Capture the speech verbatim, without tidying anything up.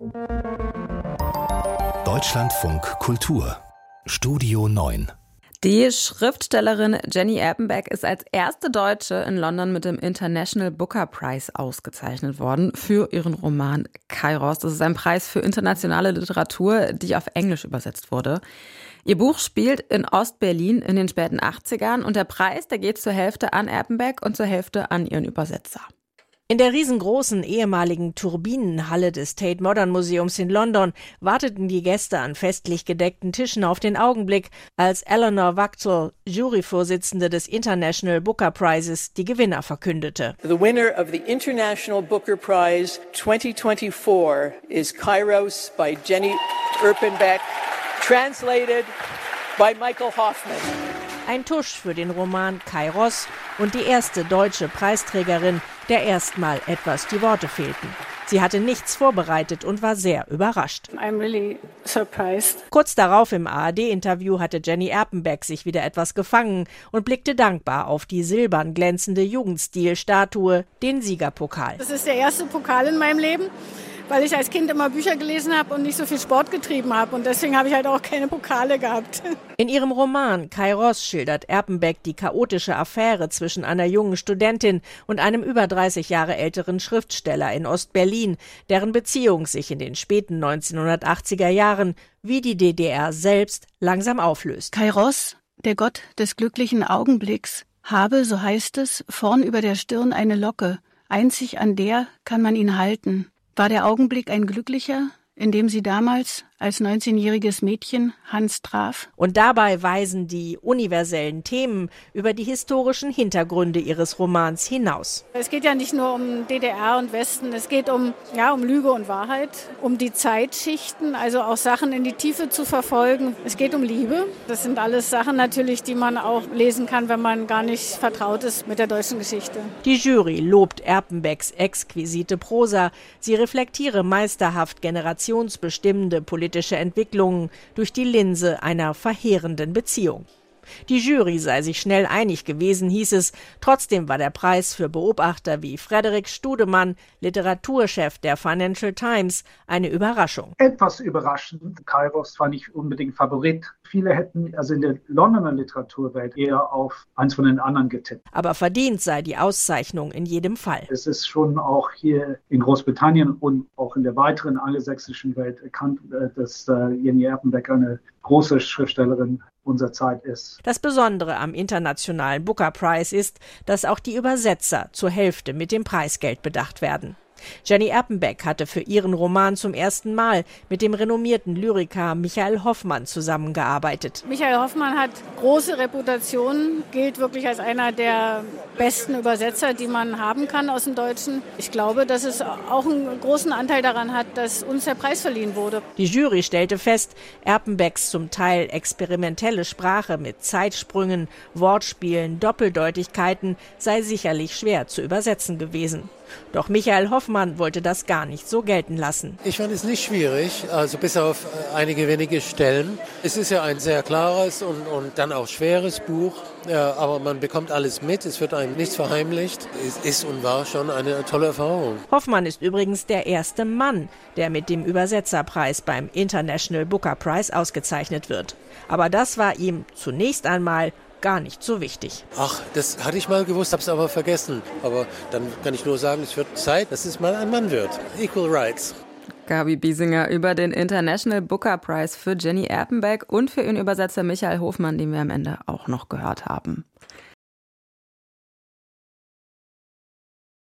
Deutschlandfunk Kultur Studio neun. Die Schriftstellerin Jenny Erpenbeck ist als erste Deutsche in London mit dem International Booker Prize ausgezeichnet worden für ihren Roman Kairos. Das ist ein Preis für internationale Literatur, die auf Englisch übersetzt wurde. Ihr Buch spielt in Ost-Berlin in den späten achtzigern und der Preis, der geht zur Hälfte an Erpenbeck und zur Hälfte an ihren Übersetzer. In der riesengroßen ehemaligen Turbinenhalle des Tate Modern Museums in London warteten die Gäste an festlich gedeckten Tischen auf den Augenblick, als Eleanor Wachtel, Juryvorsitzende des International Booker Prizes, die Gewinner verkündete. The winner of the International Booker Prize twenty twenty-four is Kairos by Jenny Erpenbeck, translated by Michael Hoffman. Ein Tusch für den Roman Kairos und die erste deutsche Preisträgerin, der erstmal etwas die Worte fehlten. Sie hatte nichts vorbereitet und war sehr überrascht. I'm really surprised. Kurz darauf im A R D-Interview hatte Jenny Erpenbeck sich wieder etwas gefangen und blickte dankbar auf die silbern glänzende Jugendstil-Statue, den Siegerpokal. Das ist der erste Pokal in meinem Leben, weil ich als Kind immer Bücher gelesen habe und nicht so viel Sport getrieben habe. Und deswegen habe ich halt auch keine Pokale gehabt. In ihrem Roman Kairos schildert Erpenbeck die chaotische Affäre zwischen einer jungen Studentin und einem über dreißig Jahre älteren Schriftsteller in Ost-Berlin, deren Beziehung sich in den späten neunzehnhundertachtziger Jahren wie die D D R selbst langsam auflöst. Kairos, der Gott des glücklichen Augenblicks, habe, so heißt es, vorn über der Stirn eine Locke. Einzig an der kann man ihn halten. War der Augenblick ein glücklicher, in dem sie damals als neunzehnjähriges Mädchen Hans traf? Und dabei weisen die universellen Themen über die historischen Hintergründe ihres Romans hinaus. Es geht ja nicht nur um D D R und Westen, es geht um, ja, um Lüge und Wahrheit, um die Zeitschichten, also auch Sachen in die Tiefe zu verfolgen. Es geht um Liebe. Das sind alles Sachen natürlich, die man auch lesen kann, wenn man gar nicht vertraut ist mit der deutschen Geschichte. Die Jury lobt Erpenbecks exquisite Prosa. Sie reflektiere meisterhaft generationsbestimmende politische Entwicklungen durch die Linse einer verheerenden Beziehung. Die Jury sei sich schnell einig gewesen, hieß es. Trotzdem war der Preis für Beobachter wie Frederik Studemann, Literaturchef der Financial Times, eine Überraschung. Etwas überraschend. Kairos war nicht unbedingt Favorit. Viele hätten also in der Londoner Literaturwelt eher auf eins von den anderen getippt. Aber verdient sei die Auszeichnung in jedem Fall. Es ist schon auch hier in Großbritannien und auch in der weiteren angelsächsischen Welt erkannt, dass Jenny Erpenbeck eine große Schriftstellerin unserer Zeit ist. Das Besondere am Internationalen Booker Prize ist, dass auch die Übersetzer zur Hälfte mit dem Preisgeld bedacht werden. Jenny Erpenbeck hatte für ihren Roman zum ersten Mal mit dem renommierten Lyriker Michael Hoffmann zusammengearbeitet. Michael Hoffmann hat große Reputation, gilt wirklich als einer der besten Übersetzer, die man haben kann aus dem Deutschen. Ich glaube, dass es auch einen großen Anteil daran hat, dass uns der Preis verliehen wurde. Die Jury stellte fest, Erpenbecks zum Teil experimentelle Sprache mit Zeitsprüngen, Wortspielen, Doppeldeutigkeiten sei sicherlich schwer zu übersetzen gewesen. Doch Michael Hoffmann wollte das gar nicht so gelten lassen. Ich fand es nicht schwierig, also bis auf einige wenige Stellen. Es ist ja ein sehr klares und, und dann auch schweres Buch, ja, aber man bekommt alles mit, es wird einem nichts verheimlicht. Es ist und war schon eine tolle Erfahrung. Hoffmann ist übrigens der erste Mann, der mit dem Übersetzerpreis beim International Booker Prize ausgezeichnet wird. Aber das war ihm zunächst einmal gar nicht so wichtig. Ach, das hatte ich mal gewusst, habe es aber vergessen. Aber dann kann ich nur sagen, es wird Zeit, dass es mal ein Mann wird. Equal Rights. Gabi Biesinger über den International Booker Prize für Jenny Erpenbeck und für ihren Übersetzer Michael Hoffmann, den wir am Ende auch noch gehört haben.